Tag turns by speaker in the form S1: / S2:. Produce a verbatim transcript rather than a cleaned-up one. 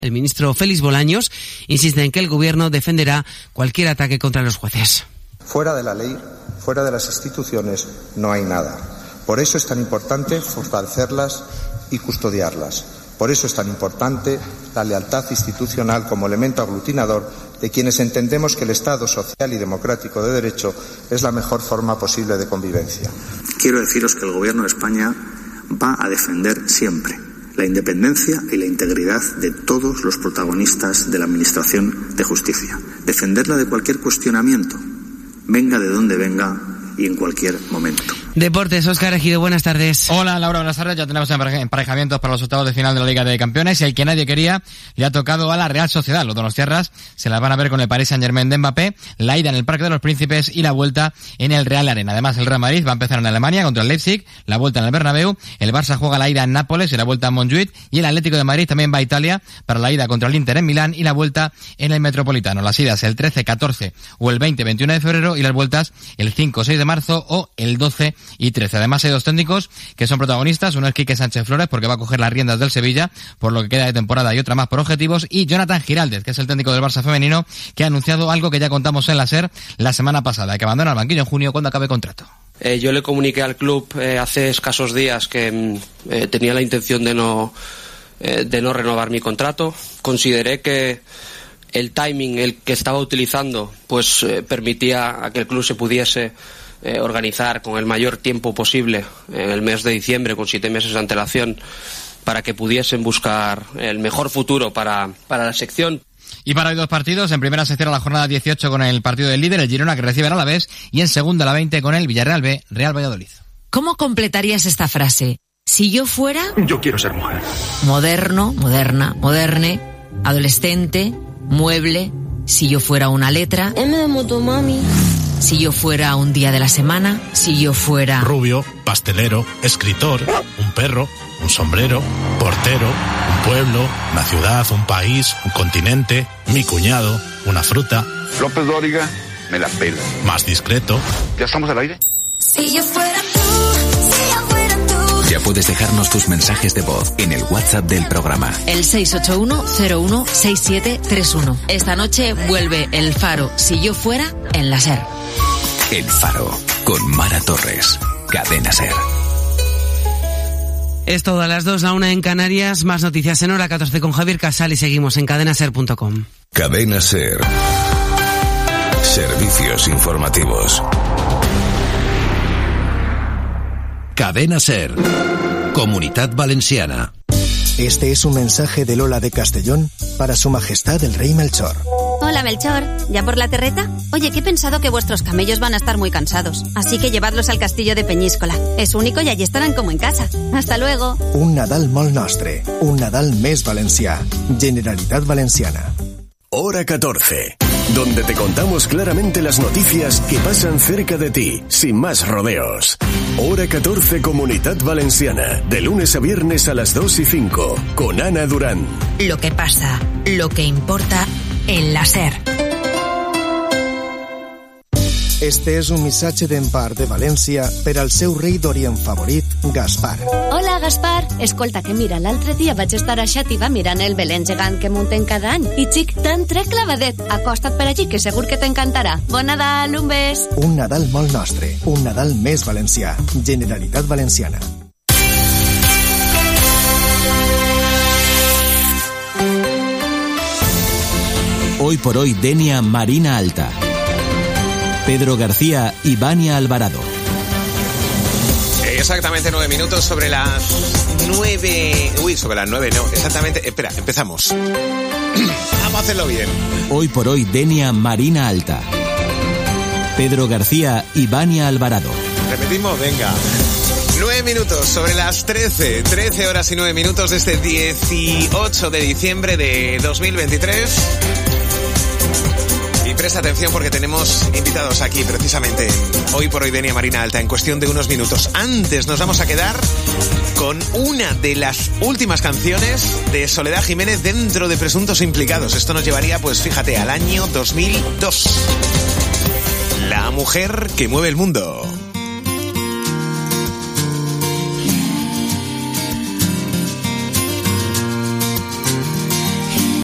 S1: El ministro Félix Bolaños insiste en que el gobierno defenderá cualquier ataque contra los jueces.
S2: Fuera de la ley, fuera de las instituciones, no hay nada. Por eso es tan importante fortalecerlas y custodiarlas. Por eso es tan importante la lealtad institucional como elemento aglutinador de quienes entendemos que el Estado social y democrático de derecho es la mejor forma posible de convivencia.
S3: Quiero deciros que el Gobierno de España va a defender siempre la independencia y la integridad de todos los protagonistas de la Administración de Justicia. Defenderla de cualquier cuestionamiento, venga de donde venga y en cualquier momento.
S1: Deportes, Óscar Ejido, buenas tardes.
S4: Hola Laura, buenas tardes. Ya tenemos emparejamientos para los octavos de final de la Liga de Campeones y el que nadie quería le ha tocado a la Real Sociedad. Los donostiarras se las van a ver con el Paris Saint-Germain de Mbappé, la ida en el Parque de los Príncipes y la vuelta en el Real Arena. Además, el Real Madrid va a empezar en Alemania contra el Leipzig, la vuelta en el Bernabéu, el Barça juega la ida en Nápoles y la vuelta en Montjuïc y el Atlético de Madrid también va a Italia para la ida contra el Inter en Milán y la vuelta en el Metropolitano. Las idas el trece, catorce o el veinte, veintiuno de febrero y las vueltas el cinco, seis de marzo o el doce y trece. Además, hay dos técnicos que son protagonistas. Uno es Quique Sánchez Flores, porque va a coger las riendas del Sevilla por lo que queda de temporada y otra más por objetivos. Y Jonathan Giraldez, que es el técnico del Barça femenino, que ha anunciado algo que ya contamos en la SER la semana pasada, que abandona el banquillo en junio cuando acabe contrato.
S5: Eh, yo le comuniqué al club eh, hace escasos días que eh, tenía la intención de no, eh, de no renovar mi contrato. Consideré que el timing el que estaba utilizando pues eh, permitía a que el club se pudiese Eh, organizar con el mayor tiempo posible en el mes de diciembre, con siete meses de antelación, para que pudiesen buscar el mejor futuro para, para la sección.
S4: Y para hoy dos partidos. En primera se cierra la jornada dieciocho con el partido del líder, el Girona, que recibe al Alavés, y en segunda la veinte con el Villarreal B, Real Valladolid.
S6: ¿Cómo completarías esta frase? Si yo fuera...
S7: Yo quiero ser mujer.
S6: Moderno, moderna, moderne, adolescente, mueble. Si yo fuera una letra...
S8: M de motomami.
S6: Si yo fuera un día de la semana, si yo fuera...
S9: Rubio, pastelero, escritor, un perro, un sombrero, portero, un pueblo, una ciudad, un país, un continente, mi cuñado, una fruta...
S7: López Dóriga, me la pela.
S9: Más discreto...
S7: ¿Ya estamos al aire?
S8: Si yo fuera tú, si yo fuera tú...
S10: Ya puedes dejarnos tus mensajes de voz en el WhatsApp del programa.
S6: El seis ocho uno cero uno seis siete tres uno. Esta noche vuelve El Faro, si yo fuera, en la SER.
S10: El Faro, con Mara Torres, Cadena SER.
S1: Es todo a las dos, la una en Canarias, más noticias en hora catorce con Javier Casal y seguimos en cadena ser punto com.
S11: Cadena SER. Servicios informativos. Cadena SER. Comunitat Valenciana.
S12: Este es un mensaje de Lola de Castellón para Su Majestad el Rey Melchor.
S13: Hola Melchor, ¿ya por la terreta? Oye, que he pensado que vuestros camellos van a estar muy cansados, así que llevadlos al castillo de Peñíscola. Es único y allí estarán como en casa. Hasta luego.
S12: Un Nadal molt nostre, un Nadal més valencià. Generalitat Valenciana.
S11: Hora catorce, donde te contamos claramente las noticias que pasan cerca de ti, sin más rodeos. Hora catorce, Comunitat Valenciana, de lunes a viernes a las dos y cinco, con Ana Durán.
S6: Lo que pasa, lo que importa en la SER.
S12: Este és un missatge d'Empar de València per al seu rei d'Orient favorit, Gaspar.
S14: Hola, Gaspar. Escolta, que mira, l'altre dia vaig estar a Xàtiva mirant el Belén gegant que munten cada any. I, xic, te'n trec clavadet. Acosta't per allí, que segur que t'encantarà. Bon Nadal, un bes.
S12: Un Nadal molt nostre, un Nadal més valencià. Generalitat Valenciana.
S15: Hoy por hoy, Denia Marina Alta. Pedro García y Vania Alvarado.
S16: Exactamente nueve minutos sobre las nueve... Uy, sobre las nueve, no, exactamente... Espera, empezamos. Vamos a hacerlo bien.
S15: Hoy por hoy, Denia Marina Alta. Pedro García y Vania Alvarado.
S16: Repetimos, venga. Nueve minutos sobre las trece, trece horas y nueve minutos de este dieciocho de diciembre de dos mil veintitrés. Y presta atención porque tenemos invitados aquí precisamente Hoy por Hoy Denia Marina Alta en cuestión de unos minutos. Antes nos vamos a quedar con una de las últimas canciones de Soledad Jiménez dentro de Presuntos Implicados. Esto nos llevaría, pues fíjate, al año dos mil dos. La mujer que mueve el mundo.